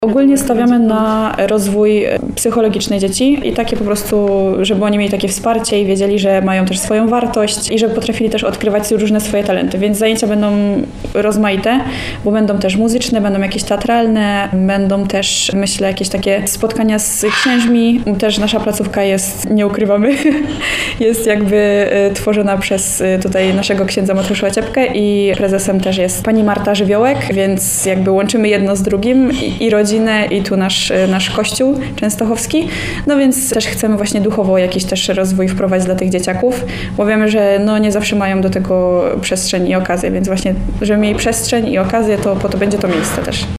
Ogólnie stawiamy na rozwój psychologiczny dzieci i takie po prostu, żeby oni mieli takie wsparcie i wiedzieli, że mają też swoją wartość i żeby potrafili też odkrywać różne swoje talenty. Więc zajęcia będą rozmaite, bo będą też muzyczne, będą jakieś teatralne, będą też, myślę, jakieś takie spotkania z księżmi. Też nasza placówka jest, nie ukrywamy, jest jakby tworzona przez tutaj naszego księdza Mateusza Ciepkę i prezesem też jest pani Marta Żywiołek, więc jakby łączymy jedno z drugim i rodzinę i tu nasz kościół częstochowski. No więc też chcemy właśnie duchowo jakiś też rozwój wprowadzić dla tych dzieciaków, bo wiemy, że no nie zawsze mają do tego przestrzeń i okazję, więc właśnie, żeby mieli przestrzeń i okazję, to po to będzie to miejsce też.